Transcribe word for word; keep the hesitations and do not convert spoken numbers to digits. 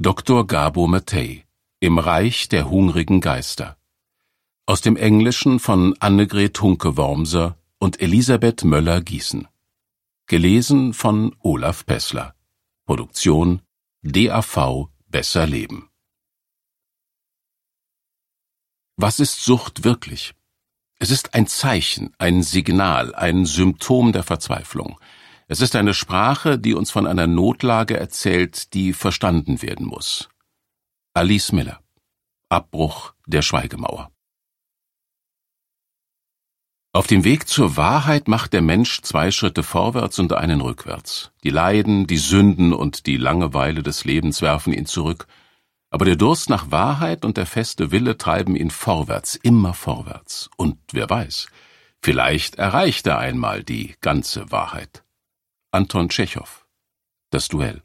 Doktor Gabor Maté, Im Reich der hungrigen Geister. Aus dem Englischen von Annegret Hunke-Wormser und Elisabeth Möller-Gießen. Gelesen von Olaf Pessler. Produktion D A V Besser Leben. Was ist Sucht wirklich? Es ist ein Zeichen, ein Signal, ein Symptom der Verzweiflung. Es ist eine Sprache, die uns von einer Notlage erzählt, die verstanden werden muss. Alice Miller. Abbruch der Schweigemauer. Auf dem Weg zur Wahrheit macht der Mensch zwei Schritte vorwärts und einen rückwärts. Die Leiden, die Sünden und die Langeweile des Lebens werfen ihn zurück, aber der Durst nach Wahrheit und der feste Wille treiben ihn vorwärts, immer vorwärts. Und wer weiß, vielleicht erreicht er einmal die ganze Wahrheit. Anton Tschechow. Das Duell.